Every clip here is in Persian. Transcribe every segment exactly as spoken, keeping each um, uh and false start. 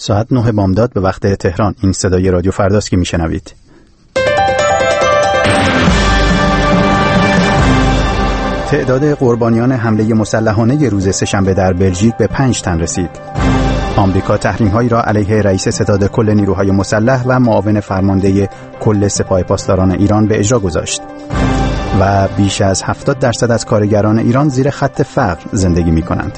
ساعت نه بامداد به وقت تهران. این صدای رادیو فرداست که میشنوید. تعداد قربانیان حمله مسلحانه روز سه‌شنبه در بلژیک به پنج تن رسید. آمریکا تحریم‌هایی را علیه رئیس ستاد کل نیروهای مسلح و معاون فرمانده کل سپاه پاسداران ایران به اجرا گذاشت. و بیش از هفتاد درصد از کارگران ایران زیر خط فقر زندگی می‌کنند.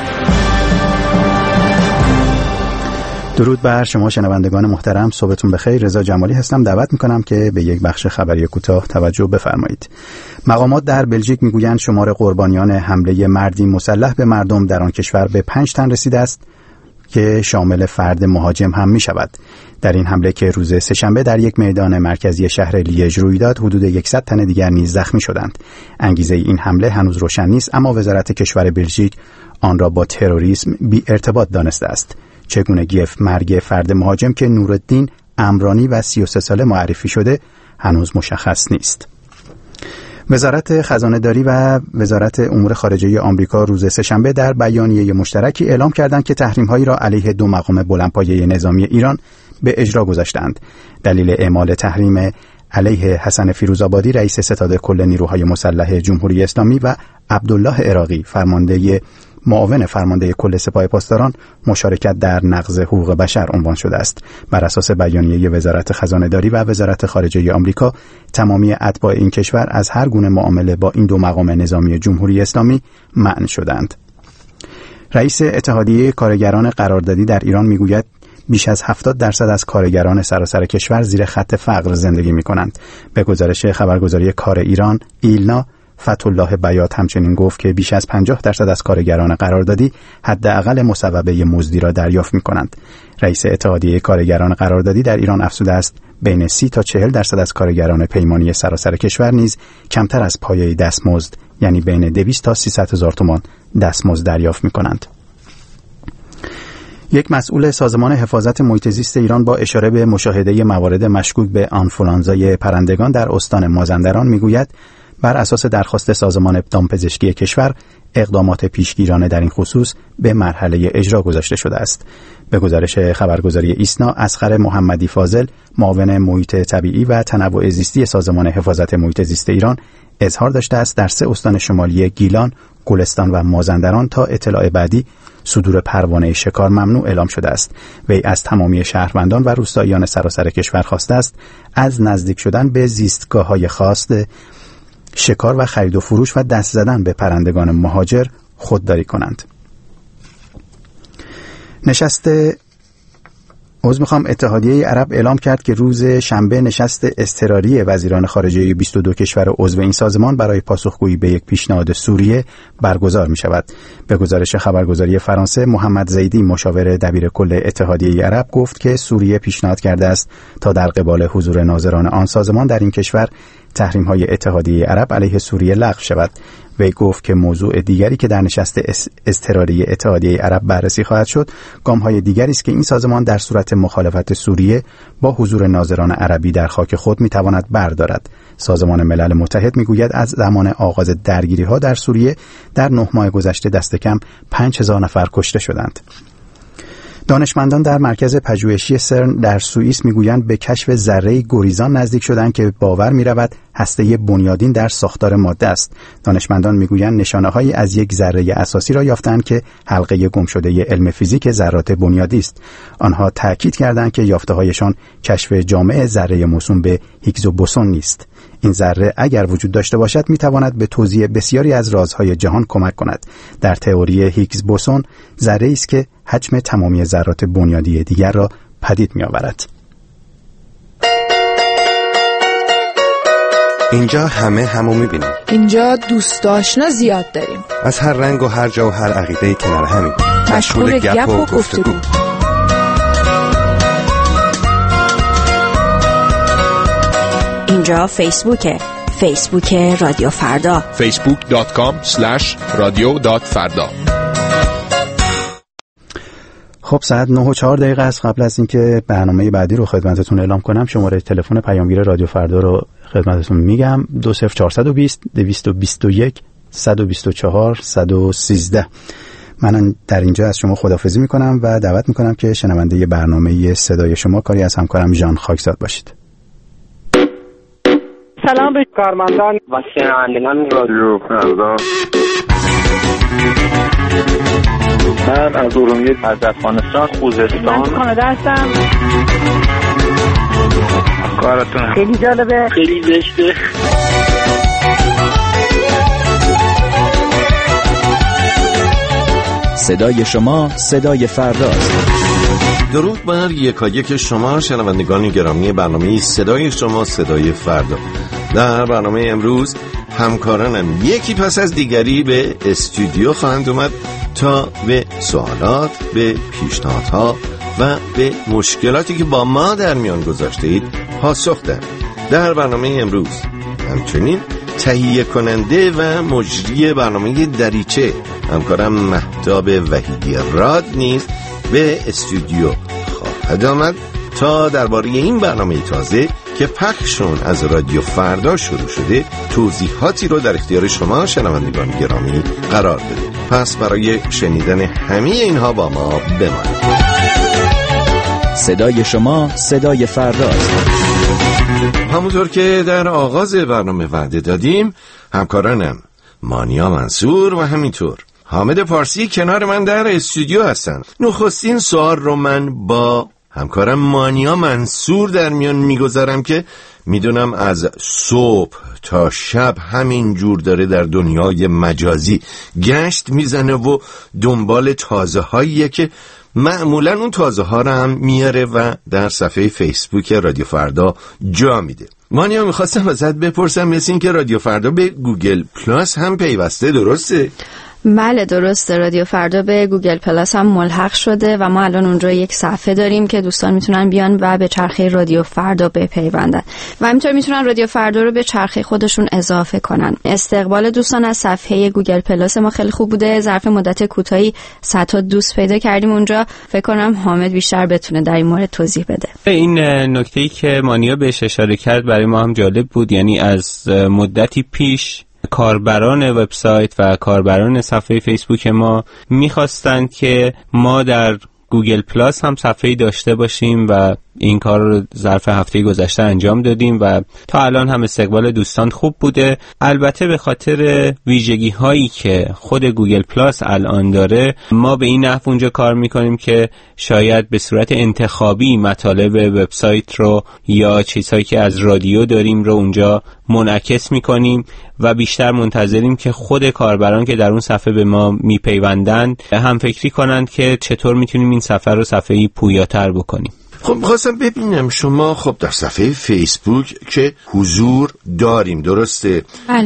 درود بر شما شنوندگان محترم، صبحتون بخیر. رضا جمالی هستم. دعوت میکنم که به یک بخش خبری کوتاه توجه بفرمایید. مقامات در بلژیک میگویند شمار قربانیان حمله مردی مسلح به مردم در آن کشور به پنج تن رسیده است که شامل فرد مهاجم هم می شود. در این حمله که روز سه‌شنبه در یک میدان مرکزی شهر لیژ روی داد، حدود صد تن دیگر نیز زخمی شدند. انگیزه این حمله هنوز روشن نیست، اما وزارت کشور بلژیک آن را با تروریسم بی ارتباط دانسته است. چگونگی مرگ فرد مهاجم که نورالدین امرانی و سی و سه ساله معرفی شده هنوز مشخص نیست. وزارت خزانه‌داری و وزارت امور خارجه آمریکا روز سه‌شنبه در بیانیه مشترکی اعلام کردند که تحریم‌هایی را علیه دو مقام بلندپایه نظامی ایران به اجرا گذاشتند. دلیل اعمال تحریم علیه حسن فیروزآبادی رئیس ستاد کل نیروهای مسلح جمهوری اسلامی و عبدالله عراقی فرمانده معاون فرمانده کل سپاه پاسداران مشارکت در نقض حقوق بشر عنوان شده است. بر اساس بیانیه وزارت خزانه‌داری و وزارت خارجه آمریکا، تمامی اتباع این کشور از هر گونه معامله با این دو مقام نظامی جمهوری اسلامی منع شدند. رئیس اتحادیه کارگران قراردادی در ایران میگوید بیش از هفتاد درصد از کارگران سراسر کشور زیر خط فقر زندگی می‌کنند. به گزارش خبرگزاری کار ایران ایلنا، فتح‌الله بیات همچنین گفت که بیش از پنجاه درصد از کارگران قراردادی حداقل مصوبه مزدی را دریافت می‌کنند. رئیس اتحادیه کارگران قراردادی در ایران افزوده است بین سی تا چهل درصد از کارگران پیمانی سراسر کشور نیز کمتر از پایه دستمزد، یعنی بین دویست تا سیصد هزار تومان دستمزد دریافت می‌کنند. یک مسئول سازمان حفاظت محیط زیست ایران با اشاره به مشاهده موارد مشکوک به آنفولانزای پرندگان در استان مازندران میگوید بر اساس درخواست سازمان دامپزشکی کشور اقدامات پیشگیرانه در این خصوص به مرحله اجرا گذاشته شده است. به گزارش خبرگزاری ایسنا، اصغر محمدی فاضل، معاون محیط طبیعی و تنوع زیستی سازمان حفاظت محیط زیست ایران، اظهار داشته است در سه استان شمالی گیلان، گلستان و مازندران تا اطلاع بعدی صدور پروانه شکار ممنوع اعلام شده است. وی از تمامی شهروندان و روستاییان سراسر کشور خواسته است از نزدیک شدن به زیستگاه‌های خاص شکار و خرید و فروش و دست زدن به پرندگان مهاجر خودداری کنند. نشست عضو میخوام اتحادیه عرب اعلام کرد که روز شنبه نشست اضطراری وزیران خارجه بیست و دو کشور عضو این سازمان برای پاسخگویی به یک پیشنهاد سوریه برگزار می شود. به گزارش خبرگزاری فرانسه، محمد زیدی، مشاور دبیر کل اتحادیه عرب، گفت که سوریه پیشنهاد کرده است تا در قبال حضور ناظران آن سازمان در این کشور تحریم‌های اتحادیه عرب علیه سوریه لغو شود. وی گفت که موضوع دیگری که در نشست اضطراری اتحادیه عرب بررسی خواهد شد، گام‌های دیگری است که این سازمان در صورت مخالفت سوریه با حضور ناظران عربی در خاک خود می‌تواند بردارد. سازمان ملل متحد می‌گوید از زمان آغاز درگیری‌ها در سوریه در نه ماه گذشته دست کم پنج هزار نفر کشته شدند. دانشمندان در مرکز پژوهشی سرن در سوئیس میگویند به کشف ذره گریزان نزدیک شدند که باور می‌رود هسته بنیادین در ساختار ماده است. دانشمندان میگویند نشانه‌هایی از یک ذره اساسی را یافتند که حلقه گمشده علم فیزیک ذرات بنیادی است. آنها تأکید کردند که یافته‌هایشان کشف جامع ذره موسوم به هیگز و بوسون نیست. این ذره اگر وجود داشته باشد میتواند به توضیح بسیاری از رازهای جهان کمک کند. در تئوری هیگز بوسون ذره‌ای است که حجم تمامی ذرات بنیادی دیگر را پدید می‌آورد. اینجا همه همو می‌بینیم. اینجا دوست آشنا زیاد داریم. از هر رنگ و هر جا و هر عقیده‌ای کنار همیم. مشغول گپ و گفتگو. اینجا فیسبوکه. فیسبوک رادیو فردا. فیسبوک دات کام اسلش رادیو دات فردا. خب ساعت نه و چهار دقیقه است. قبل از اینکه برنامه بعدی رو خدمتتون اعلام کنم، شماره تلفن پیامگیر رادیو فردا رو خدمتتون میگم: دو صفر چهارصد و بیست دویست و بیست و یک صد و بیست و چهار صد و سیزده. من در اینجا از شما خداحافظی میکنم و دعوت میکنم که شنونده برنامه صدای شما کاری از همکارم ژان خاکزاد باشید. سلام به کارمندان و شنوندگان رادیو فردا. من از ارومیه، از افغانستان، خوزستان. من کانادا هستم. کارتون خیلی جالبه، خیلی زشته. صدای شما صدای فرداست. درود بر یکایک شما شنوندگان گرامی برنامه صدای شما صدای فردا. در برنامه امروز همکارانم یکی پس از دیگری به استودیو خواهند اومد تا به سوالات، به پیشنهادها و به مشکلاتی که با ما در میان گذاشته اید پاسخ دهند. در برنامه امروز همچنین تهیه کننده و مجری برنامه دریچه همکارم مهتاب وحیدی راد نیز به استودیو خواهد آمد تا درباره این برنامه تازه که پخشون از رادیو فردا شروع شده توضیحاتی رو در اختیار شما شنوندگان گرامی قرار بده. پس برای شنیدن همه اینها با ما بمانید. صدای شما صدای فرداست. همونطور که در آغاز برنامه وعده دادیم، همکارانم مانیا منصور و همینطور حامد پارسی کنار من در استودیو هستن. نخستین سوال رو من با همکارم مانیا منصور در میان میگذارم که میدونم از صبح تا شب همین جور داره در دنیای مجازی گشت میزنه و دنبال تازه هاییه که معمولا اون تازه ها رو هم میاره و در صفحه فیسبوک رادیو فردا جا میده. مانیا میخواستم ازت بپرسم، مثل این که رادیو فردا به گوگل پلاس هم پیوسته، درسته؟ بله درسته، رادیو فردا به گوگل پلاس هم ملحق شده و ما الان اونجا یک صفحه داریم که دوستان میتونن بیان و به چرخه رادیو فردا بپیوندن و همینطور میتونن رادیو فردا رو به چرخه خودشون اضافه کنن. استقبال دوستان از صفحه گوگل پلاس ما خیلی خوب بوده. ظرف مدت کوتاهی صد تا دوست پیدا کردیم اونجا. فکر کنم حامد بیشتر بتونه در این مورد توضیح بده. این نکته‌ای که مانیا بهش اشاره کرد برای ما هم جالب بود. یعنی از مدتی پیش کاربران وبسایت و کاربران صفحه فیسبوک ما میخواستند که ما در گوگل پلاس هم صفحه‌ای داشته باشیم و این کار رو ظرف هفته گذشته انجام دادیم و تا الان هم استقبال دوستان خوب بوده. البته به خاطر ویژگی هایی که خود گوگل پلاس الان داره ما به این نحو اونجا کار میکنیم که شاید به صورت انتخابی مطالب وبسایت رو یا چیزهایی که از رادیو داریم رو اونجا منعکس میکنیم و بیشتر منتظریم که خود کاربران که در اون صفحه به ما میپیوندن هم فکری کنند که چطور میتونیم این صفحه رو صفحه‌ای پویاتر بکنیم. خب خواستم ببینم شما خب در صفحه فیسبوک که حضور داریم، درسته؟ بله.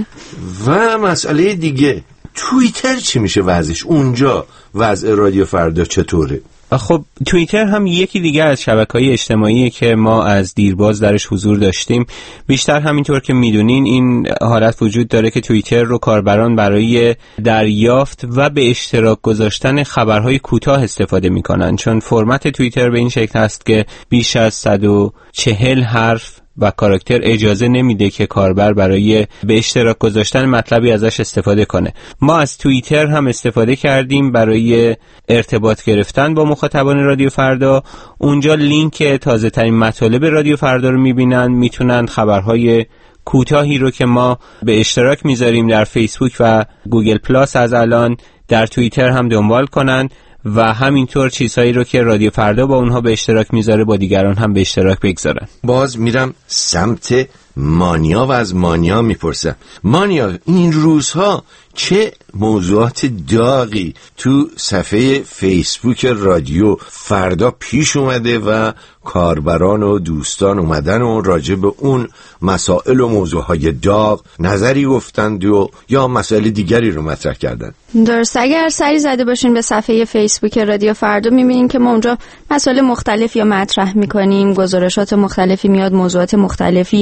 و مسئله دیگه توییتر چی میشه وضعش؟ اونجا وضع رادیو فردا چطوره؟ خب توییتر هم یکی دیگه از شبکه‌های اجتماعی که ما از دیرباز درش حضور داشتیم. بیشتر همینطور که میدونین این حالت وجود داره که توییتر رو کاربران برای دریافت و به اشتراک گذاشتن خبرهای کوتاه استفاده میکنن، چون فرمت توییتر به این شکل هست که بیش از صد و چهل حرف و کاراکتر اجازه نمیده که کاربر برای به اشتراک گذاشتن مطلبی ازش استفاده کنه. ما از توییتر هم استفاده کردیم برای ارتباط گرفتن با مخاطبان رادیو فردا. اونجا لینک تازه ترین مطالب رادیو فردا رو میبینن، میتونن خبرهای کوتاهی رو که ما به اشتراک میذاریم در فیسبوک و گوگل پلاس از الان در توییتر هم دنبال کنن و همینطور چیزهایی رو که رادیو فردا با اونها به اشتراک میذاره با دیگران هم به اشتراک بگذارن. باز میرم سمت مانیا و از مانیا میپرسم. مانیا این روزها چه موضوعات داغی تو صفحه فیسبوک رادیو فردا پیش اومده و کاربران و دوستان اومدن و راجع به اون مسائل و موضوعهای داغ نظری گفتند و یا مسائل دیگری رو مطرح کردن؟ درست، اگر سری زده باشین به صفحه فیسبوک رادیو فردا میبینین که ما اونجا مسائل مختلفی رو مطرح میکنیم، گزارشات مختلفی میاد، موضوعات مختلفی،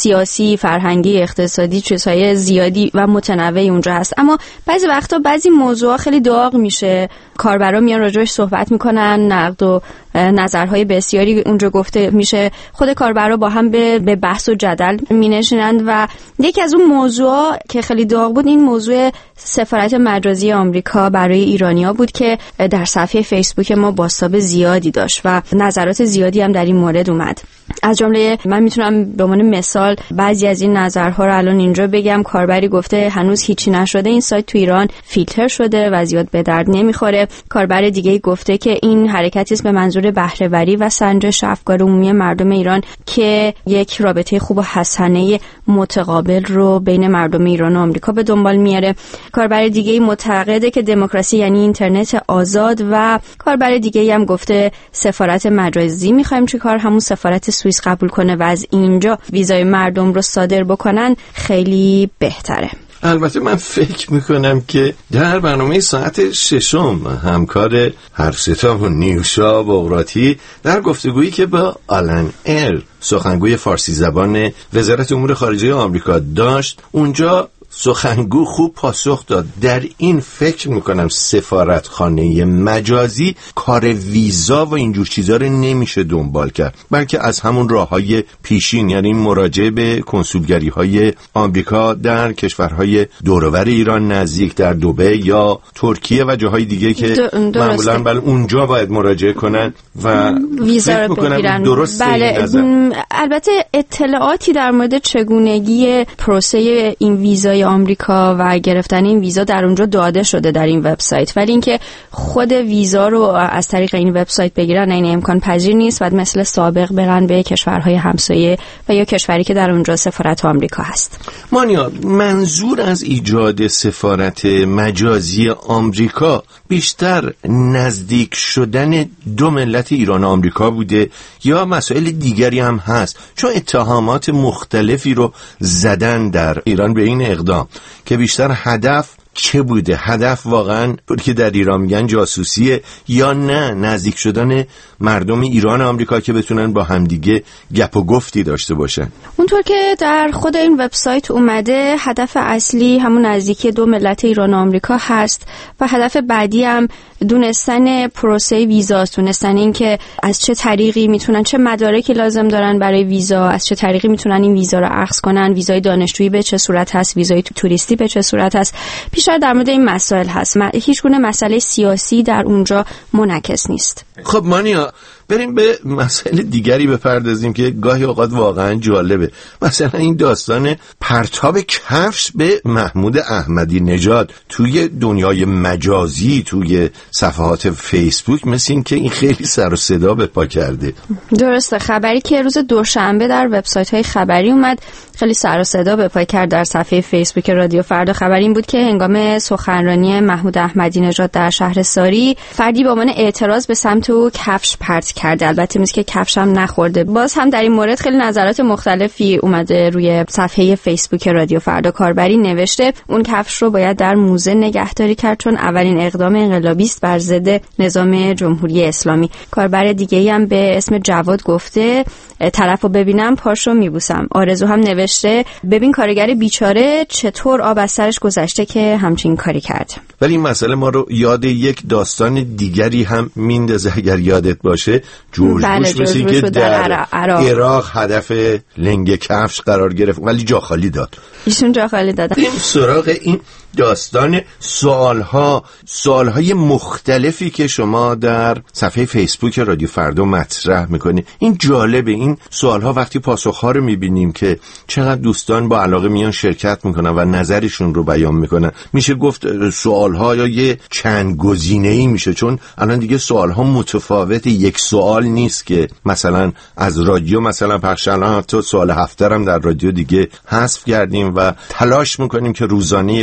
سیاسی، فرهنگی، اقتصادی، چیزهای زیادی و متنوعی اونجا هست. اما بعضی وقتا بعضی موضوعا خیلی داغ میشه، کاربرا میان راجعش صحبت میکنن، نقد و نظرهای بسیاری اونجا گفته میشه، خود کاربرا با هم به به بحث و جدل مینشینند و یکی از اون موضوعا که خیلی داغ بود این موضوع سفارت مجازی آمریکا برای ایرانیا بود که در صفحه فیسبوک ما بازتاب زیادی داشت و نظرات زیادی هم در این مورد اومد. از جمله من میتونم به عنوان مثال بعضی از این نظرها رو الان اینجا بگم. کاربری گفته هنوز هیچی نشده، این سایت تو ایران فیلتر شده و زیاد به درد نمیخوره. کاربر دیگه گفته که این حرکتی است به منظور بهره وری و سنجش افکار عمومی مردم ایران که یک رابطه خوب و حسنه متقابل رو بین مردم ایران و آمریکا به دنبال میاره. کاربر دیگه معتقده که دموکراسی یعنی اینترنت آزاد و کاربر دیگه هم گفته سفارت مجازی میخوایم چیکار، همون سفارت سوئیس قبول کنه و از اینجا ویزای مردم رو صادر بکنن خیلی بهتره. البته من فکر میکنم که در برنامه ساعت ششم همکار هرستا و نیوشا بغراتی در گفتگویی که با آلن ایر سخنگوی فارسی زبان وزارت امور خارجه آمریکا داشت، اونجا سخنگو خوب پاسخ داد. در این فکر میکنم سفارتخانه مجازی کار ویزا و اینجور چیزا رو نمیشه دنبال کرد، بلکه از همون راههای پیشین، یعنی مراجعه به کنسولگری های آمریکا در کشورهای دور و بر ایران نزدیک، در دبی یا ترکیه و جاهای دیگه که معمولا بله اونجا باید مراجعه کنن و ویزا رو بگیرن. درسته بله. البته اطلاعاتی در مورد چگونگی پروسه این ویزای آمریکا و گرفتن این ویزا در اونجا داده شده در این وبسایت، ولی اینکه خود ویزا رو از طریق این وبسایت بگیرن این امکان پذیر نیست و مثل سابق برن به کشورهای همسایه و یا کشوری که در اونجا سفارت آمریکا هست. مانیا، منظور از ایجاد سفارت مجازی آمریکا بیشتر نزدیک شدن دو ملت ایران و آمریکا بوده یا مسائل دیگری هم هست؟ چون اتهامات مختلفی رو زدن در ایران به این اقدام که بیشتر هدف چه بوده؟ هدف واقعا که در ایران میگن جاسوسیه یا نه نزدیک شدن مردم ایران و آمریکا که بتونن با همدیگه گپ و گفتی داشته باشن؟ اونطور که در خود این وبسایت اومده هدف اصلی همون نزدیکی دو ملت ایران و آمریکا هست و هدف بعدی هم دونستن پروسه ویزاست، دونستن این که از چه طریقی میتونن، چه مدارکی لازم دارن برای ویزا، از چه طریقی میتونن این ویزا رو اخذ کنن، ویزای دانشجویی به چه صورت هست، ویزای توریستی به چه صورت هست. بیشتر در مورد این مسائل هست. هیچ گونه مسئله سیاسی در اونجا منعکس نیست. خب مانیا، بریم به مسئله دیگری بپردازیم که گاهی اوقات واقعا جالبه. مثلا این داستان پرتاب کفش به محمود احمدی نژاد توی دنیای مجازی، توی صفحات فیسبوک، مثل این که این خیلی سر و صدا به پا کرده. درسته. خبری که روز دوشنبه در وبسایت‌های خبری اومد خیلی سر و صدا به پا کرد در صفحه فیسبوک رادیو فردا. خبر این بود که هنگام سخنرانی محمود احمدی نژاد در شهرستاری، فردی با عنوان اعتراض به سمت او کفش پرت کرده. البته میگه که کفش هم نخورده. باز هم در این مورد خیلی نظرات مختلفی اومده روی صفحه فیسبوک رادیو فردا. کاربری نوشته اون کفش رو باید در موزه نگهداری کرد چون اولین اقدام انقلابی است بر ضد نظام جمهوری اسلامی. کاربر دیگه‌ای هم به اسم جواد گفته طرفو ببینم پاشو میبوسم. آرزو هم نوشته ببین کارگر بیچاره چطور آب از سرش گذشته که همچین کاری کرد. ولی این مسئله ما رو یاد یک داستان دیگری هم میندازه اگر یادت باشه. جورج بله بوش مثل که در عراق. عراق هدف لنگ کفش قرار گرفت ولی جا خالی داد. ایشون جا خالی دادن. این سراغ این داستان سوالها سوالهای مختلفی که شما در صفحه فیسبوک رادیو فردا مطرح میکنید. این جالبه. این سوالها وقتی پاسخها رو میبینیم که چقدر دوستان با علاقه میان شرکت میکنن و نظرشون رو بیان میکنن. میشه گفت سوالها یا یه چند گزینه‌ای میشه، چون الان دیگه سوالها متفاوت، یک سوال نیست که مثلا از رادیو مثلا پخش، الان تو سوال هفته هم در رادیو دیگه حذف کردیم و تلاش میکنیم که روزانه یک سوال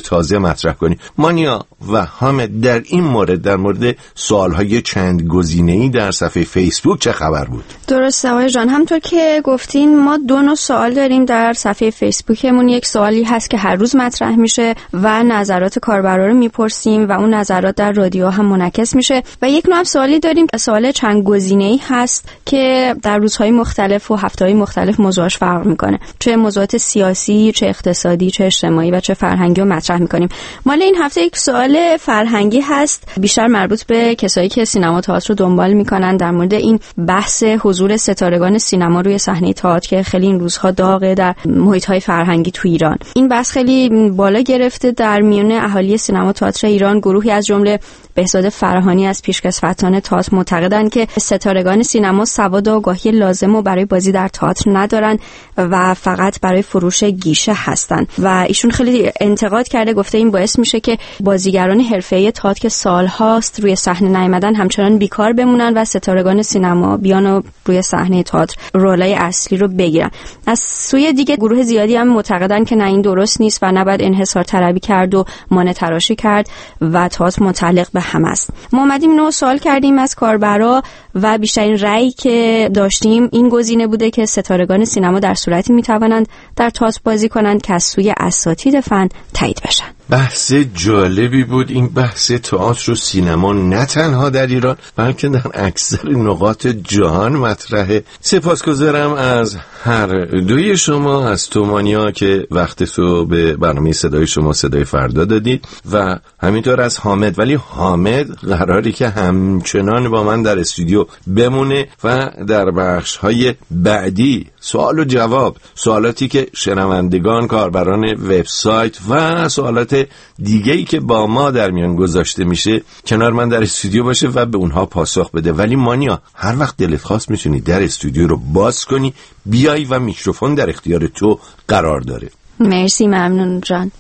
تازه مطرح کنیم. مانیا و حامد، در این مورد، در مورد سوالهای چند گزینه‌ای در صفحه فیسبوک چه خبر بود؟ درسته آقای جان، همطور که گفتین ما دو نوع سوال داریم در صفحه فیسبوکمون. یک سوالی هست که هر روز مطرح میشه و نظرات کاربرا رو میپرسیم و اون نظرات در رادیو هم منعکس میشه، و یک نوع سوالی داریم سوال چند گزینه‌ای هست که در روزهای مختلف و هفته‌های مختلف موضوعش فرق میکنه، چه موضوعات سیاسی، چه اقتصادی، چه اجتماعی و چه فرهنگی رو مطرح میکنیم. مال این هفته یک سوال فرهنگی هست، بیشتر مربوط به کسایی که سینما تئاتر رو دنبال میکنن، در مورد این بحث حضور ستارگان سینما روی صحنه تئاتر که خیلی این روزها داغه در محیط‌های فرهنگی تو ایران. این بحث خیلی بالا گرفته در میون اهالی سینما تئاتر ایران. گروهی از جمله بهزاد فرهانی از پیشکسوتان تئاتر معتقدند که ستارگان سینما سواد و آگاهی لازم رو برای بازی در تئاتر ندارن و فقط برای فروش گیشه هستن، و ایشون خیلی انتقاد کرده، گفته این باعث میشه که بازیگران حرفه‌ای تئاتر که سالهاست روی صحنه نیامدن همچنان بیکار بمونن و ستارگان سینما بیان و روی صحنه تئاتر رولای اصلی رو بگیرن. از سوی دیگه گروه زیادی هم معتقدن که نه، این درست نیست و نباید انحصار طلبی کرد و مانع تراشی کرد و تئاتر متعلق به هم است. ما اومدیم اینو سوال کردیم از کاربرا و بیشترین رأی که داشتیم این گزینه بوده که ستارگان سینما در صورتی میتوانند در تئاتر بازی کنند که از سوی اساتید فن تایید بشن. بحث جالبی بود این بحث تئاتر و سینما، نه تنها در ایران بلکه در اکثر نقاط جهان مطرحه. سپاسگزارم از هر دوی شما، از تو مانیا که وقت تو به برنامه صدای شما صدای فردا دادید، و همینطور از حامد. ولی حامد قراری که همچنان با من در استودیو بمونه و در بخش‌های بعدی سوال و جواب، سوالاتی که شنوندگان، کاربران وبسایت و سوالات دیگه‌ای که با ما در میان گذاشته میشه کنار من در استودیو باشه و به اونها پاسخ بده. ولی مانیا، هر وقت دلت خواست میتونی در استودیو رو باز کنی، بیای و میکروفون در اختیار تو قرار داره. مرسی، ممنون جان.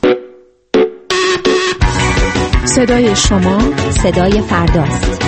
صدای شما صدای فرداست.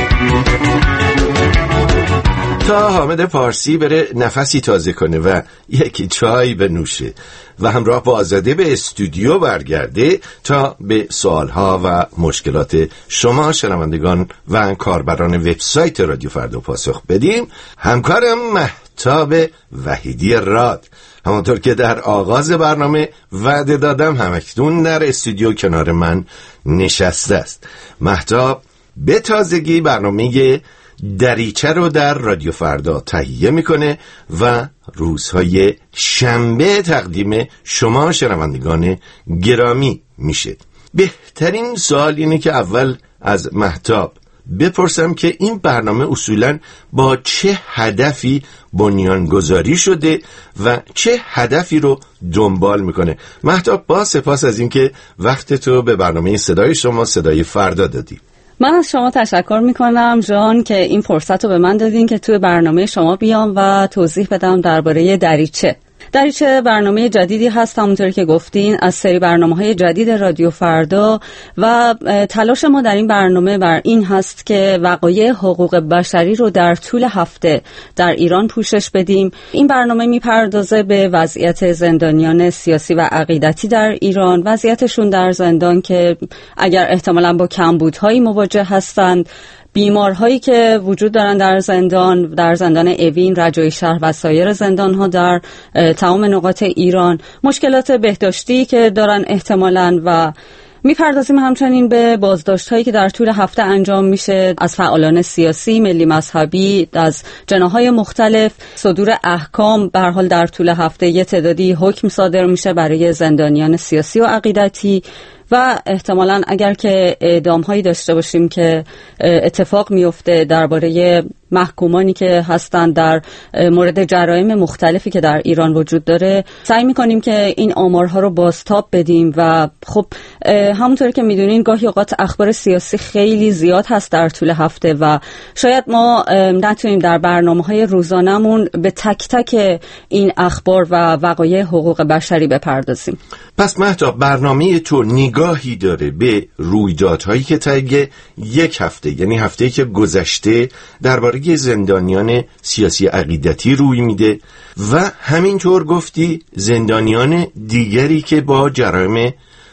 تا حامد پارسی بره نفسی تازه کنه و یکی چای بنوشه و همراه با آزاده به استودیو برگرده تا به سوالها و مشکلات شما شنوندگان و کاربران وبسایت رادیو فردا پاسخ بدیم، همکارم مهتاب وحیدی راد، همانطور که در آغاز برنامه وعده دادم، همکنون در استودیو کنار من نشسته است. مهتاب به تازگی برنامه دریچه رو در رادیو فردا تهیه میکنه و روزهای شنبه تقدیم شما شنوندگان گرامی میشه. بهترین سوال اینه که اول از مهتاب بپرسم که این برنامه اصولاً با چه هدفی بنیانگذاری شده و چه هدفی رو دنبال میکنه. مهتاب، با سپاس از اینکه وقت تو به برنامه صدای شما صدای فردا دادی. من از شما تشکر میکنم جان که این فرصت رو به من دادین که توی برنامه شما بیام و توضیح بدم درباره دریچه. دریچه برنامه جدیدی هست، همونطوری که گفتین، از سری برنامه‌های جدید رادیو فردا، و تلاش ما در این برنامه بر این هست که وقایع حقوق بشری رو در طول هفته در ایران پوشش بدیم. این برنامه میپردازه به وضعیت زندانیان سیاسی و عقیدتی در ایران، وضعیتشون در زندان که اگر احتمالاً با کمبودهایی مواجه هستند، بیمارهایی که وجود دارن در زندان، در زندان اوین، رجایی شهر و سایر زندان‌ها در تمام نقاط ایران، مشکلات بهداشتی که دارن احتمالاً، و میپردازیم همچنین به بازداشت‌هایی که در طول هفته انجام میشه از فعالان سیاسی، ملی، مذهبی، از جناح‌های مختلف، صدور احکام. به هر حال در طول هفته یه تعدادی حکم صادر میشه برای زندانیان سیاسی و عقیدتی، و احتمالاً اگر که اعدام‌هایی داشته باشیم که اتفاق میفته درباره محکومانی که هستند در مورد جرایم مختلفی که در ایران وجود داره، سعی میکنیم که این آمارها رو بازتاب بدیم. و خب همونطور که میدونین گاهی اوقات اخبار سیاسی خیلی زیاد هست در طول هفته و شاید ما نتونیم در برنامه‌های روزانمون به تک تک این اخبار و وقایع حقوق بشری بپردازیم. پس مهتاب، برنامه تو نگاهی داره به رویدادهایی که طی یک هفته، یعنی هفته‌ای که گذشته، درباره زندانیان سیاسی عقیدتی روی میده و همینطور گفتی زندانیان دیگری که با جرایم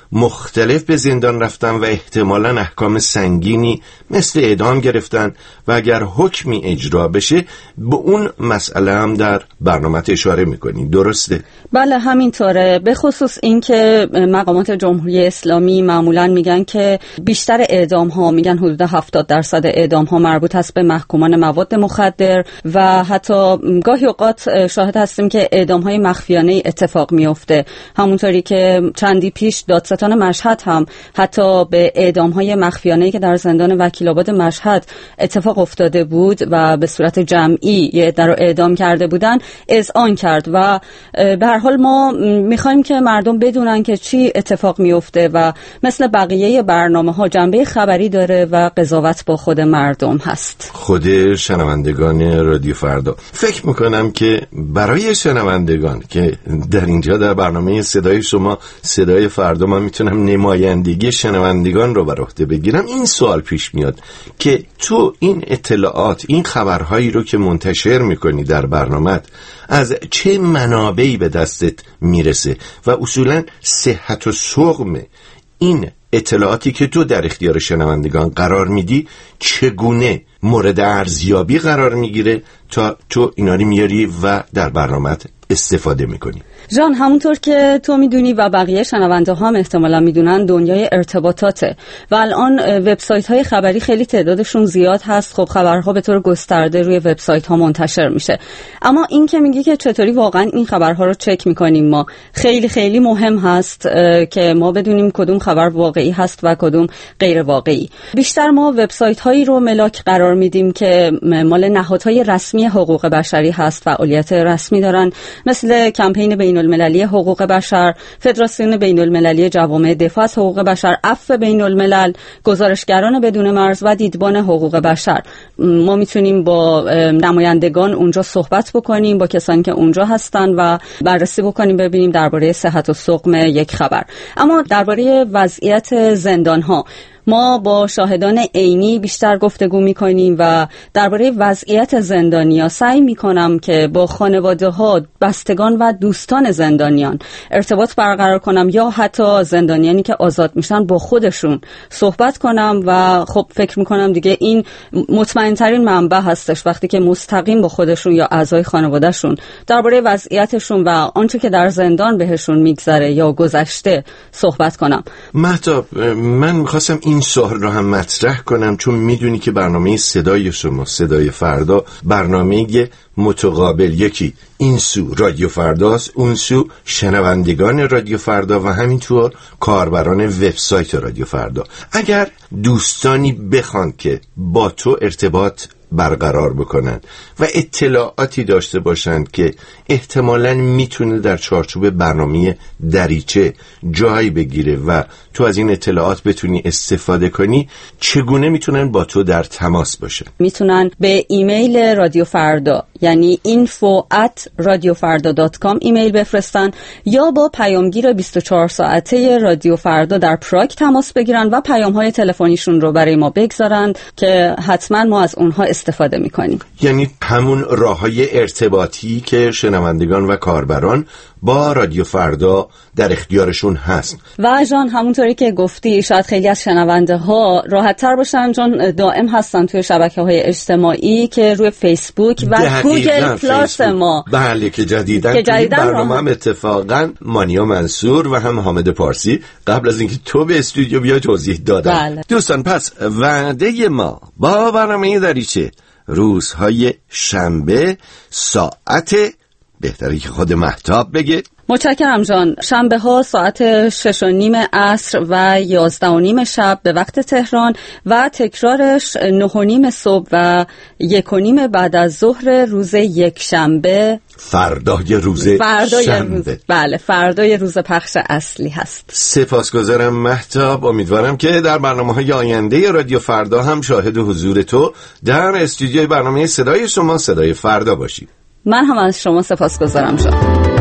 مختلف به زندان رفتن و احتمالاً احکام سنگینی مثل اعدام گرفتن و اگر حکمی اجرا بشه به اون مسئله هم در برنامه اشاره میکنی، درسته؟ بله همینطوره. به خصوص این که مقامات جمهوری اسلامی معمولاً میگن که بیشتر اعدام ها، میگن حدود هفتاد درصد اعدام ها مربوط است به محکومان مواد مخدر و حتی گاهی اوقات شاهد هستیم که اعدام های مخفیانه اتفاق میفته. همونطوری که چندی پیش دادستان مشهد هم حتی به اعدام های مخفیانه که در زندان وکیل‌آباد مشهد اتفاق افتاده بود و به صورت جمعی یه عده رو اعدام کرده بودن اذعان کرد و به هر حال ما میخوایم که مردم بدونن که چی اتفاق میفته و مثل بقیه برنامه‌ها جنبه خبری داره و قضاوت با خود مردم هست. خود شنوندگان رادیو فردا، فکر میکنم که برای شنوندگان که در اینجا در برنامه صدای شما صدای فردا من میتونم نمایندگی شنوندگان رو بر عهده بگیرم، این سوال پیش میاد که تو این اطلاعات، این خبرهایی رو که منتشر میکنی در برنامه از چه منابعی به دستت میرسه و اصولاً صحت و سقم این اطلاعاتی که تو در اختیار شنوندگان قرار میدی چگونه مورد ارزیابی قرار میگیره تا تو اینا رو میاری و در برنامه استفاده میکنی؟ جان، همونطور که تو میدونی و بقیه شنونده ها هم احتمالا میدونن دنیای ارتباطاته و الان وبسایت های خبری خیلی تعدادشون زیاد هست. خب خبرها به طور گسترده روی وبسایت ها منتشر میشه، اما این که میگی که چطوری واقعا این خبرها رو چک میکنیم ما، خیلی خیلی مهم هست که ما بدونیم کدوم خبر واقعی هست و کدوم غیر واقعی. بیشتر ما وبسایت هایی رو ملاک قرار میدیم که مال نهادهای رسمی حقوق بشری هست، فعالیت رسمی دارن، مثل کمپین بین المللی حقوق بشر، فدراسیون بین المللی جوامع دفاع از حقوق بشر، عفو بین الملل، گزارشگران بدون مرز و دیدبان حقوق بشر. ما میتونیم با نمایندگان اونجا صحبت بکنیم، با کسانی که اونجا هستن و بررسی بکنیم ببینیم درباره صحت و سقم یک خبر. اما درباره وضعیت زندان ها ما با شاهدان عینی بیشتر گفتگو میکنیم و درباره وضعیت زندانیا سعی میکنم که با خانواده ها، بستگان و دوستان زندانیان ارتباط برقرار کنم یا حتی زندانیانی که آزاد میشن با خودشون صحبت کنم و خب فکر میکنم دیگه این مطمئن ترین منبع هستش وقتی که مستقیم با خودشون یا اعضای خانوادهشون درباره وضعیتشون و آنچه که در زندان بهشون میگذره یا گذشته صحبت کنم. مهتاب، من میخواستم این این سوال رو هم مطرح کنم چون میدونی که برنامه صدای شما صدای فردا برنامه متقابل، یکی این سو رادیو فرداست، اون سو شنوندگان رادیو فردا و همینطور کاربران وبسایت رادیو فردا. اگر دوستانی بخوان که با تو ارتباط برقرار بکنن و اطلاعاتی داشته باشن که احتمالاً میتونه در چارچوب برنامه دریچه جای بگیره و تو از این اطلاعات بتونی استفاده کنی، چگونه میتونن با تو در تماس باشن؟ میتونن به ایمیل رادیو فردا یعنی info at radiofarda dot com ایمیل بفرستن یا با پیامگیر بیست و چهار ساعته رادیو فردا در پراگ تماس بگیرن و پیام‌های تلفنیشون رو برای ما بگذارن که حتما ما از اونها استفاده میکنیم. یعنی همون راه‌های ارتباطی که شنوندگان و کاربران با رادیو فردا در اختیارشون هست. و جان همونطوری که گفتی شاید خیلی از شنونده ها راحت تر باشن چون دائم هستن توی شبکه های اجتماعی که روی فیسبوک و گوگل پلاس ما. بله که جدیدن که جدیدن برنامه هم اتفاقا مانیا منصور و هم حامد پارسی قبل از اینکه تو به استودیو بیا توضیح دادن. بله. دوستان پس وعده ما با برنامه دریچه روزهای شنبه ساعت، بهتره که خود مهتاب بگه. متشکرم جان. شنبه ها ساعت شش و نیم عصر و یازده و نیم شب به وقت تهران و تکرارش نه و نیم صبح و یک و نیم بعد از ظهر روز یک شنبه. فردای روز فردای شنبه. روز بله فردای روز پخش اصلی هست. سپاسگزارم مهتاب. امیدوارم که در برنامه‌های آینده رادیو فردا هم شاهد حضور تو در استودیوی برنامه صدای شما صدای فردا باشیم. من هم از شما سپاسگزارم جان.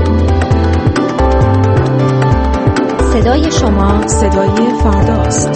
صدای شما صدای فرداست.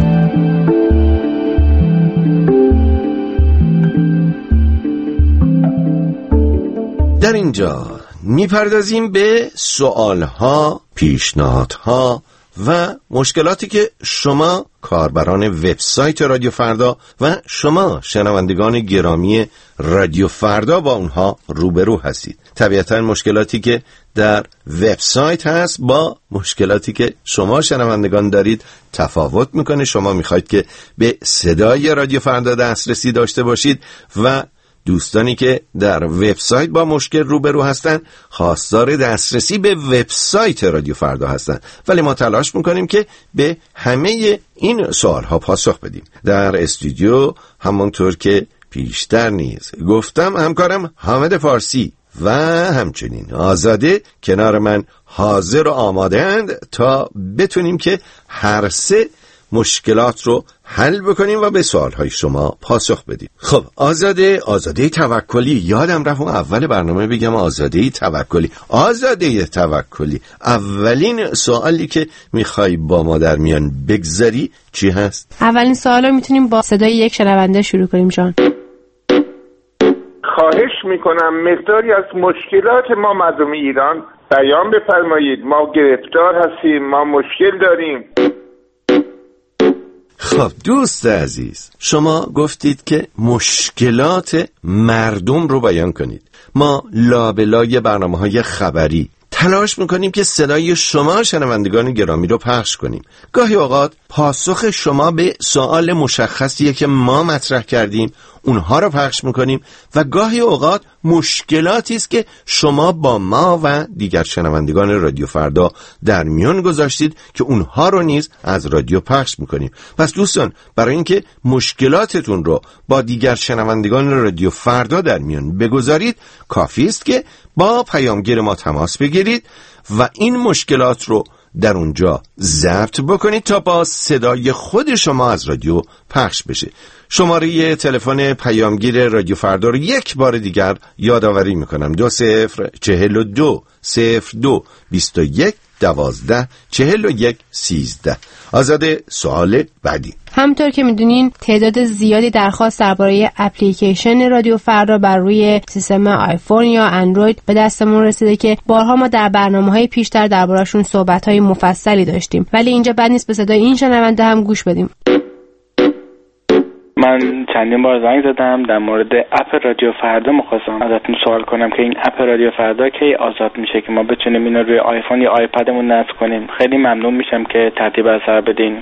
در اینجا میپردازیم به سوالها، پیشنهادها و مشکلاتی که شما کاربران وبسایت رادیو فردا و شما شنوندگان گرامی رادیو فردا با اونها روبرو هستید. طبیعتاً مشکلاتی که در وبسایت هست با مشکلاتی که شما شنوندگان دارید تفاوت میکنه. شما میخواید که به صدای رادیو فردا دسترسی داشته باشید و دوستانی که در وبسایت با مشکل روبرو هستن خواستار دسترسی به وبسایت رادیو فردا هستن، ولی ما تلاش میکنیم که به همه این سوالها پاسخ بدیم. در استودیو همونطور که پیشتر نیز گفتم همکارم حامد فارسی و همچنین آزاده کنار من حاضر و آماده اند تا بتونیم که هر سه مشکلات رو حل بکنیم و به سوالهای شما پاسخ بدیم. خب آزاده آزاده توکلی، یادم رفت اون اول برنامه بگم آزاده توکلی. آزاده توکلی، اولین سوالی که میخوای با ما در میان بگذاری چی هست؟ اولین سوال رو میتونیم با صدای یک شنونده شروع کنیم. جان خواهش میکنم مقداری از مشکلات ما مردم ایران بیان بفرمایید. ما گرفتار هستیم، ما مشکل داریم. خب دوست عزیز، شما گفتید که مشکلات مردم رو بیان کنید. ما لابلای برنامه‌های خبری تلاش میکنیم که صدای شما شنوندگان گرامی رو پخش کنیم. گاهی اوقات پاسخ شما به سوال مشخصیه که ما مطرح کردیم اونها رو پخش میکنیم و گاهی اوقات مشکلاتی است که شما با ما و دیگر شنوندگان رادیو فردا در میان گذاشتید که اونها رو نیز از رادیو پخش میکنیم. پس دوستان، برای اینکه مشکلاتتون رو با دیگر شنوندگان رادیو فردا در میان بگذارید کافی است که با پیامگیر ما تماس بگیرید و این مشکلات رو در اونجا ضبط بکنید تا با صدای خود شما از رادیو پخش بشه. شماره تلفن پیامگیر رادیو فردا رو یک بار دیگر یادآوری میکنم: دو صفر چهل و دو صفر دو بیست و یک دوازده چهل و یک سیزده. آزاده، سوال بعدی. همونطور که میدونین تعداد زیادی درخواست درباره اپلیکیشن رادیو فردا بر روی سیستم آیفون یا اندروید به دستمون رسیده که بارها ما در برنامه‌های پیشتر درباره‌شون صحبت‌های مفصلی داشتیم، ولی اینجا بد نیست به صدای این شنونده هم گوش بدیم. من چندین بار زنگ زدم در مورد اپ رادیو فردا. می‌خواستم ازتون سوال کنم که این اپ رادیو فردا کی آزاد میشه که ما بتونیم اینو روی آیفون یا آیپدمون نصب کنیم. خیلی ممنون میشم که ترتیب اثر بدین.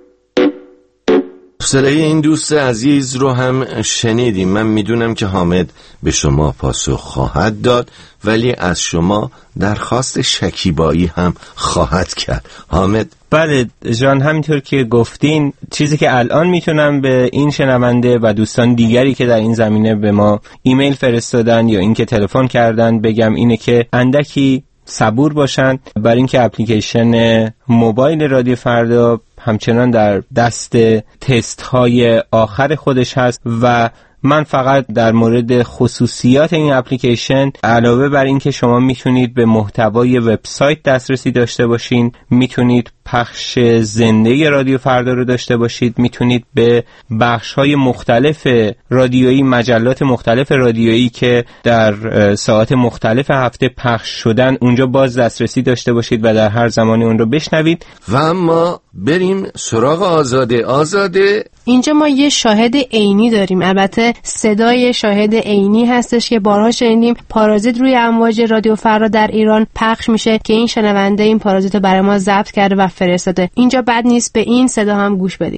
صدای این دوست عزیز رو هم شنیدیم. من میدونم که حامد به شما پاسخ خواهد داد، ولی از شما درخواست شکیبایی هم خواهد کرد. حامد؟ بله جان، همینطور که گفتین، چیزی که الان میتونم به این شنونده و دوستان دیگری که در این زمینه به ما ایمیل فرستادن یا اینکه تلفن کردن بگم اینه که اندکی صبور باشن، برای اینکه اپلیکیشن موبایل رادیو فردا همچنان در دست تست های آخر خودش هست و من فقط در مورد خصوصیات این اپلیکیشن، علاوه بر این که شما میتونید به محتوای وبسایت دسترسی داشته باشین، میتونید پخش زنده رادیو فردا رو داشته باشید، میتونید به بخش‌های مختلف رادیویی، مجلات مختلف رادیویی که در ساعات مختلف هفته پخش شدن اونجا باز دسترسی داشته باشید و در هر زمانی اون رو بشنوید. و اما بریم سراغ آزاده. آزاده، اینجا ما یه شاهد عینی داریم، البته صدای شاهد عینی هستش که بارها شنیدیم پارازیت روی امواج رادیو فردا در ایران پخش میشه که این شنونده این پارازیت رو برای ما ضبط کرده و فرستاده. اینجا بد نیست به این صدا هم گوش بدیم.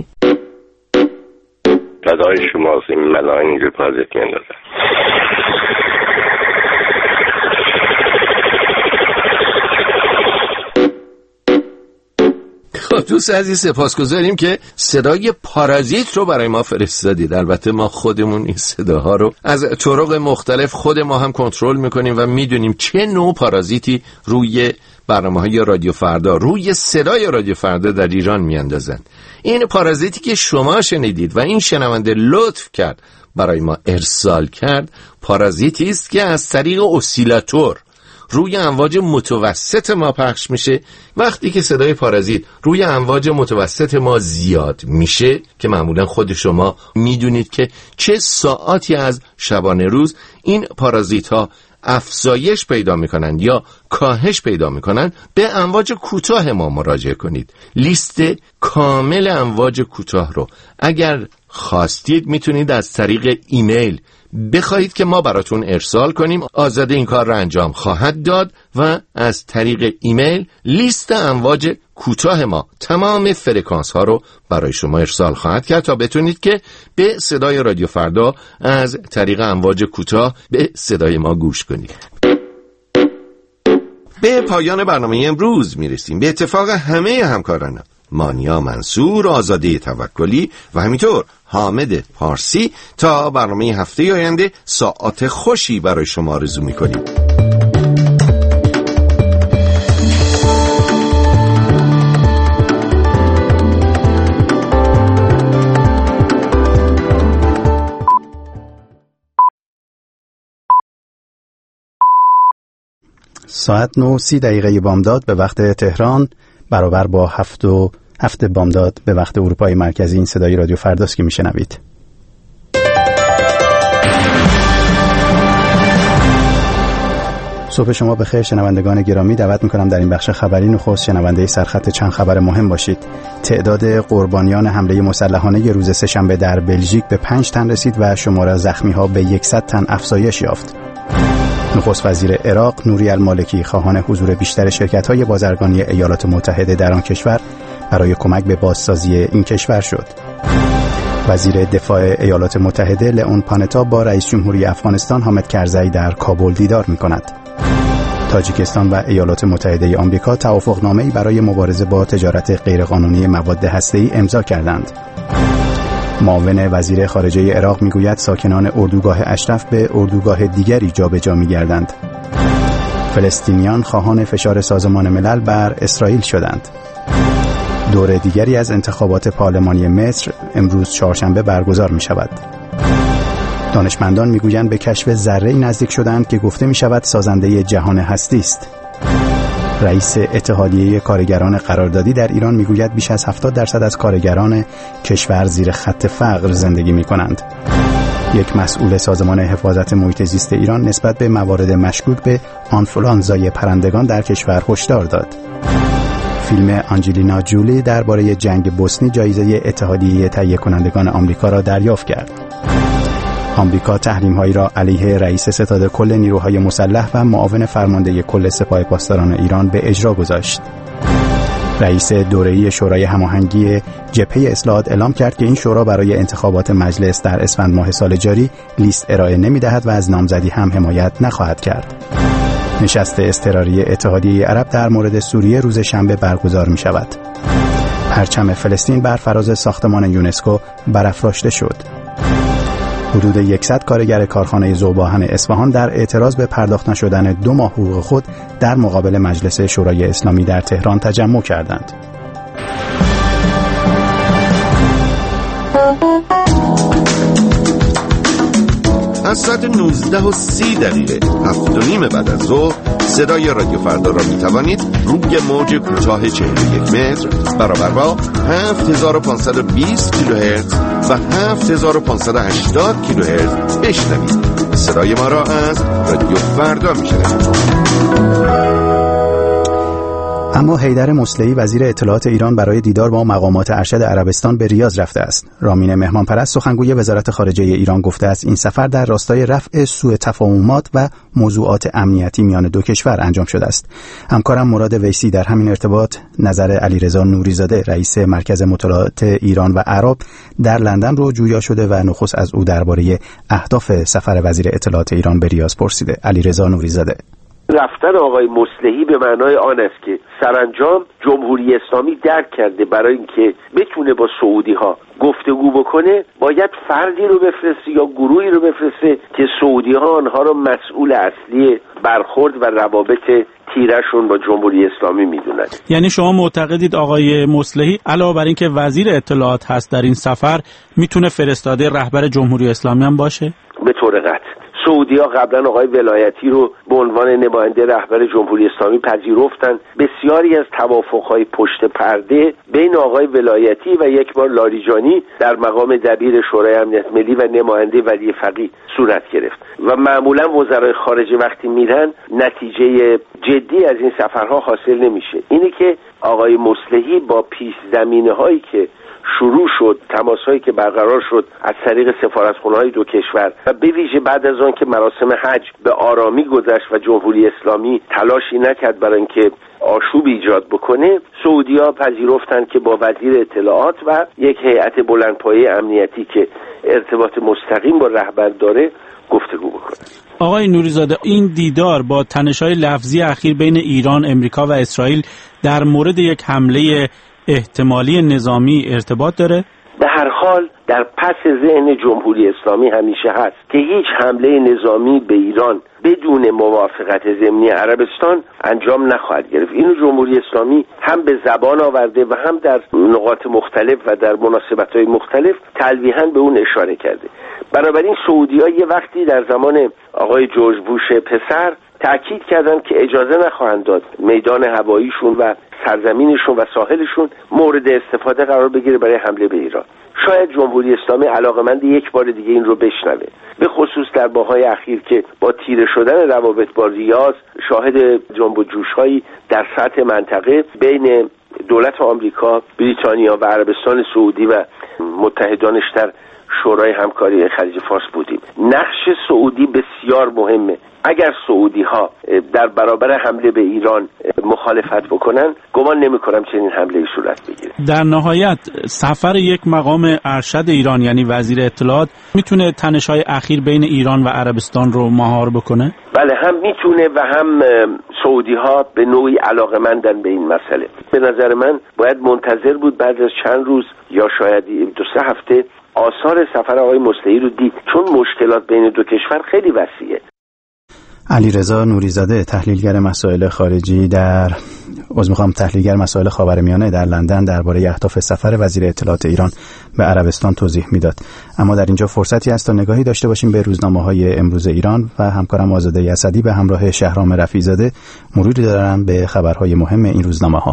صدای شما این ملاین اینجا پارازیت میندازه. دوست عزیز، سپاسگزاریم که صدای پارازیت رو برای ما فرستادید. البته ما خودمون این صداها رو از طرق مختلف خود ما هم کنترل میکنیم و میدونیم چه نوع پارازیتی روی برنامه‌های رادیو فردا، روی صدای رادیو فردا در ایران میاندازن. این پارازیتی که شما شنیدید و این شنونده لطف کرد برای ما ارسال کرد، پارازیتی است که از طریق اسیلاتور روی امواج متوسط ما پخش میشه. وقتی که صدای پارازیت روی امواج متوسط ما زیاد میشه، که معمولا خود شما میدونید که چه ساعاتی از شبانه روز این پارازیت ها افزایش پیدا میکنن یا کاهش پیدا میکنن به امواج کوتاه ما مراجعه کنید. لیست کامل امواج کوتاه رو اگر خواستید میتونید از طریق ایمیل بخواهید که ما براتون ارسال کنیم. آزاده این کار رو انجام خواهد داد و از طریق ایمیل لیست امواج کوتاه ما تمام فرکانس ها رو برای شما ارسال خواهد کرد تا بتونید که به صدای رادیو فردا از طریق امواج کوتاه به صدای ما گوش کنید. به پایان برنامه امروز میرسیم. به اتفاق همه همکارانم مانیا منصور، آزاده توکلی و همینطور حامد پارسی تا برنامه هفته آینده ساعات خوشی برای شما آرزو میکنیم. ساعت نه سی دقیقه بامداد به وقت تهران برابر با هفت و هفت بامداد به وقت اروپای مرکزی. این صدای رادیو فرداست که میشنوید. صبح شما بخیر شنوندگان گرامی. دعوت میکنم در این بخش خبری نخست شنونده سرخط چند خبر مهم باشید. تعداد قربانیان حمله مسلحانه روز سه‌شنبه در بلژیک به پنج تن رسید و شمار زخمی‌ها به صد تن افزایش یافت. نخست وزیر عراق نوری المالکی خواهان حضور بیشتر شرکت‌های بازرگانی ایالات متحده در آن کشور برای کمک به بازسازی این کشور شد. وزیر دفاع ایالات متحده لئون پانتا با رئیس جمهوری افغانستان حامد کرزی در کابل دیدار می‌کند. تاجیکستان و ایالات متحده آمریکا توافقنامه‌ای برای مبارزه با تجارت غیرقانونی مواد هسته‌ای امضا کردند. معاون وزیر خارجه عراق میگوید ساکنان اردوگاه اشرف به اردوگاه دیگری جابجا می‌گردند. فلسطینیان خواهان فشار سازمان ملل بر اسرائیل شدند. دور دیگری از انتخابات پارلمانی مصر امروز چهارشنبه برگزار می‌شود. دانشمندان میگویند به کشف ذره‌ای نزدیک شدند که گفته می‌شود سازنده جهان هستی است. رئیس اتحادیه کارگران قراردادی در ایران میگوید بیش از هفتاد درصد از کارگران کشور زیر خط فقر زندگی می‌کنند. یک مسئول سازمان حفاظت محیط زیست ایران نسبت به موارد مشکوک به آنفولانزای پرندگان در کشور هشدار داد. فیلم آنجلینا جولی درباره جنگ بوسنی جایزه اتحادیه تهیه کنندگان آمریکا را دریافت کرد. آمریکا تحریم‌هایی را علیه رئیس ستاد کل نیروهای مسلح و معاون فرمانده کل سپاه پاسداران ایران به اجرا گذاشت. رئیس دوره‌ای شورای هماهنگی جبهه اصلاحات اعلام کرد که این شورا برای انتخابات مجلس در اسفند ماه سال جاری لیست ارائه نمی‌دهد و از نامزدی هم حمایت نخواهد کرد. نشست اضطراری اتحادیه عرب در مورد سوریه روز شنبه برگزار می‌شود. پرچم فلسطین بر فراز ساختمان یونسکو برافراشته شد. حدود صد کارگر کارخانه ذوب‌آهن اصفهان در اعتراض به پرداخت نشدن دو ماه حقوق خود در مقابل مجلس شورای اسلامی در تهران تجمع کردند. از ساعت نوزده و سی دقیقه هفت و نیم بعد از ظهر صدای رادیو فردا را می توانید روی موج کوتاه چهل و یک متر برابر با هفت هزار و پانصد و بیست کیلوهرتز و هفت هزار و پانصد و هشتاد کیلوهرتز بشنوید. صدای ما را از رادیو فردا می شنوید. اما حیدر مصلحی وزیر اطلاعات ایران برای دیدار با مقامات ارشد عربستان به ریاض رفته است. رامین مهمانپرست سخنگوی وزارت خارجه ایران گفته است این سفر در راستای رفع سوء تفاهمات و موضوعات امنیتی میان دو کشور انجام شده است. همکارم مراد ویسی در همین ارتباط نظر علیرضا نوریزاده رئیس مرکز مطالعات ایران و عرب در لندن رو جویا شده و نخست از او درباره اهداف سفر وزیر اطلاعات ایران به ریاض پرسیده. علیرضا نوریزاده: رفتن آقای مصلحی به معنای آن است که سرانجام جمهوری اسلامی درک کرده برای اینکه بتونه با سعودی ها گفتگو بکنه باید فردی رو بفرسته یا گروهی رو بفرسته که سعودی ها آنها رو مسئول اصلی برخورد و روابط تیرشون با جمهوری اسلامی میدونن. یعنی شما معتقدید آقای مصلحی علاوه بر اینکه وزیر اطلاعات هست در این سفر میتونه فرستاده رهبر جمهوری اسلامی هم باشه؟ به طور قطع. سعودی‌ها قبلا آقای ولایتی رو به عنوان نماینده رهبر جمهوری اسلامی پذیرفتن. بسیاری از توافق‌های پشت پرده بین آقای ولایتی و یک بار لاریجانی در مقام دبیر شورای امنیت ملی و نماینده ولی فقیه صورت گرفت و معمولا وزرای خارجه وقتی میرن نتیجه جدی از این سفرها حاصل نمیشه. اینه که آقای مصلحی با پیش زمینه‌هایی که شروع شد، تماس‌هایی که برقرار شد از طریق سفارتخانه‌های دو کشور و به ویژه بعد از آن که مراسم حج به آرامی گذشت و جمهوری اسلامی تلاشی نکرد برای اینکه آشوب ایجاد بکنه، سعودی‌ها پذیرفتند که با وزیر اطلاعات و یک هیئت بلندپایه امنیتی که ارتباط مستقیم با رهبر داره گفتگو بکنه. آقای نوری‌زاده، این دیدار با تنش‌های لفظی اخیر بین ایران، امریکا و اسرائیل در مورد یک حمله احتمالی نظامی ارتباط داره؟ به هر حال در پس ذهن جمهوری اسلامی همیشه هست که هیچ حمله نظامی به ایران بدون موافقت ضمنی عربستان انجام نخواهد گرفت. اینو جمهوری اسلامی هم به زبان آورده و هم در نقاط مختلف و در مناسبت‌های مختلف تلویحاً به اون اشاره کرده. بنابراین سعودی‌ها یه وقتی در زمان آقای جورج بوش پسر تأکید کردند که اجازه نخواهند داد میدان هواییشون و سرزمینشون و ساحلشون مورد استفاده قرار بگیره برای حمله به ایران. شاید جمهوری اسلامی علاقمند یک بار دیگه این رو بشنوه، به خصوص در ماه‌های اخیر که با تیره شدن روابط با ریاض شاهد جنب و جوش‌هایی در سطح منطقه بین دولت آمریکا، بریتانیا و عربستان سعودی و متحدانش در شورای همکاری خلیج فارس بودیم. نقش سعودی بسیار مهمه. اگر سعودی ها در برابر حمله به ایران مخالفت بکنن، گمان نمی کنم چنین حمله صورت بگیره. در نهایت سفر یک مقام ارشد ایران یعنی وزیر اطلاعات میتونه تنش‌های اخیر بین ایران و عربستان رو مهار بکنه؟ بله، هم میتونه و هم سعودی ها به نوعی علاقه‌مندن به این مسئله. به نظر من باید منتظر بود بعد از چند روز یا شاید دو سه هفته آثار سفر آقای مصلحی رو دید، چون مشکلات بین دو کشور خیلی وسیعه. علیرضا نوری‌زاده، تحلیلگر مسائل خارجی در عذر می‌خوام تحلیلگر مسائل خاورمیانه در لندن درباره اهداف سفر وزیر اطلاعات ایران به عربستان توضیح میداد. اما در اینجا فرصتی است تا نگاهی داشته باشیم به روزنامه‌های امروز ایران و همکارم آزاده اسدی به همراه شهرام رفیع‌زاده مروری دارن به خبرهای مهم این روزنامه‌ها.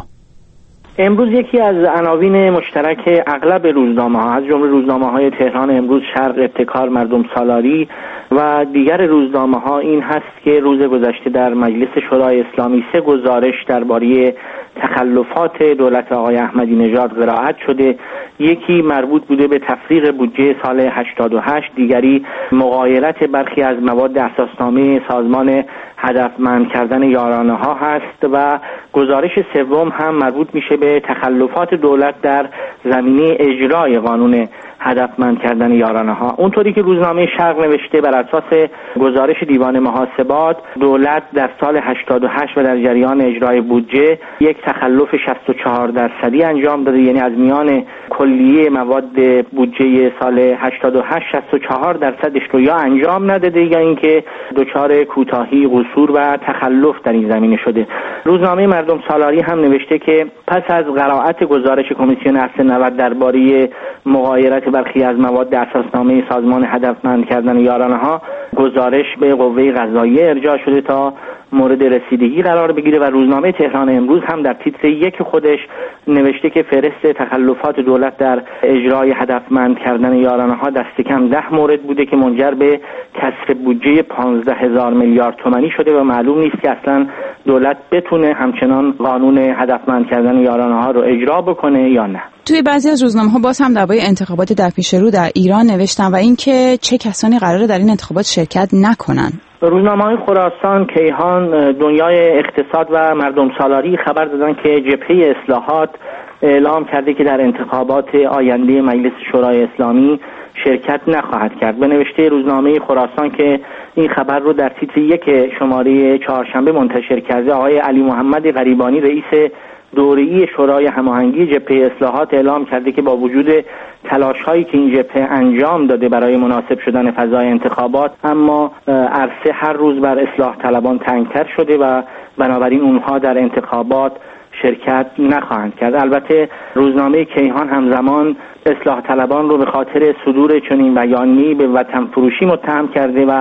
امروز یکی از عناوین مشترک اغلب روزنامه‌ها از جمله روزنامه‌های تهران امروز، شرق، ابتکار، مردم سالاری و دیگر روزنامه‌ها این هست که روز گذشته در مجلس شورای اسلامی سه گزارش درباره تخلفات دولت آقای احمدی نژاد قرائت شده. یکی مربوط بوده به تفریغ بودجه سال هشتاد و هشت، دیگری مغایرت برخی از مواد اساسنامه سازمان هدفمند کردن یارانه ها هست و گزارش سوم هم مربوط میشه به تخلفات دولت در زمینه اجرای قانون هدفمند کردن یارانه ها. اونطوری که روزنامه شرق نوشته، بر اساس گزارش دیوان محاسبات دولت در سال هشتاد و هشت و در جریان اجرای بودجه یک تخلف شصت و چهار درصدی انجام داده، یعنی از میان کلیه مواد بودجه سال هشتاد و هشت شصت و چهار درصدش رو یا انجام نداده یا اینکه دچار کوتاهی، قصور و تخلف در این زمینه شده. روزنامه مردم سالاری هم نوشته که پس از قرائت گزارش کمیسیون اصل نود درباره مغایرت برخی از مواد اساسنامه سازمان هدفمند کردن یارانه ها، گزارش به قوه قضاییه ارجاع شده تا مورد رسیدگی قرار بگیره و روزنامه تهران امروز هم در تیتر یک خودش نوشته که فهرست تخلفات دولت در اجرای هدفمند کردن یارانه ها دست کم ده مورد بوده که منجر به کسر بودجه پانزده هزار میلیارد تومانی شده و معلوم نیست که اصلا دولت بتونه همچنان قانون هدفمند کردن یارانه ها رو اجرا بکنه یا نه. توی بعضی از روزنامه‌ها باز هم درباره انتخابات در پیش رو در ایران نوشتن و اینکه چه کسانی قراره در این انتخابات شرکت نکنن. روزنامه‌های خراسان، کیهان، دنیای اقتصاد و مردم سالاری خبر دادن که جبهه اصلاحات اعلام کرده که در انتخابات آینده مجلس شورای اسلامی شرکت نخواهد کرد. به نوشته روزنامه خراسان که این خبر رو در تیتر یک شماره چهارشنبه منتشر کرده، آقای علی محمد غریبانی رئیس دوره‌ای شورای هماهنگی جبهه اصلاحات اعلام کرده که با وجود تلاش‌هایی که این جبهه انجام داده برای مناسب شدن فضای انتخابات، اما عرصه هر روز بر اصلاح طلبان تنگتر شده و بنابراین اونها در انتخابات شرکت نخواهند کرد. البته روزنامه کیهان همزمان اصلاح طلبان رو به خاطر صدور چنین بیانیه‌ای به وطن فروشی متهم کرده و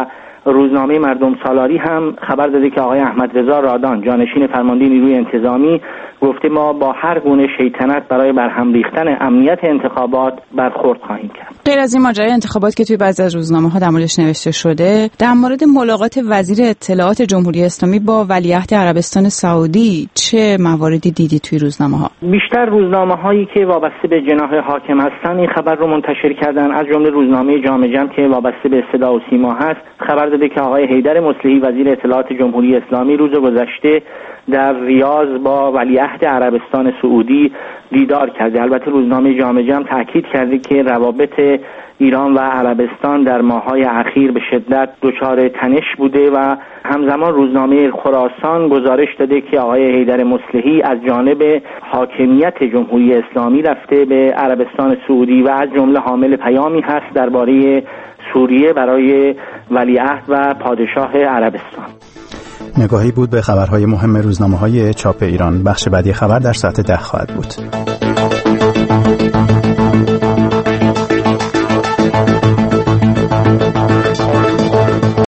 روزنامه مردم سالاری هم خبر داده که آقای احمد رضا رادان جانشین فرمانده نیروی انتظامی گفته ما با هر گونه شیطنت برای برهم ریختن امنیت انتخابات برخورد خواهیم کرد. غیر از این ماجرای انتخابات که توی بعضی از روزنامه‌ها در موردش نوشته شده، در مورد ملاقات وزیر اطلاعات جمهوری اسلامی با ولیعهد عربستان سعودی چه مواردی دیدی توی روزنامه‌ها؟ بیشتر روزنامه‌هایی که وابسته به جناح حاکم هستن این خبر رو منتشر کردن، از جمله روزنامه جامع جم که وابسته به صدا و سیما هست خبر داده که آقای حیدر مصلحی وزیر اطلاعات جمهوری اسلامی روز گذشته در ریاض با ولیعهد عربستان سعودی دیدار کرده. البته روزنامه جامع جم تاکید کرده که روابط ایران و عربستان در ماه‌های اخیر به شدت دچار تنش بوده و همزمان روزنامه خراسان گزارش داده که آقای حیدر مصلحی از جانب حاکمیت جمهوری اسلامی رفته به عربستان سعودی و از جمله حامل پیامی هست درباره سوریه برای ولیعهد و پادشاه عربستان. نگاهی بود به خبرهای مهم روزنامه‌های چاپ ایران. بخش بعدی خبر در ساعت ده خواهد بود.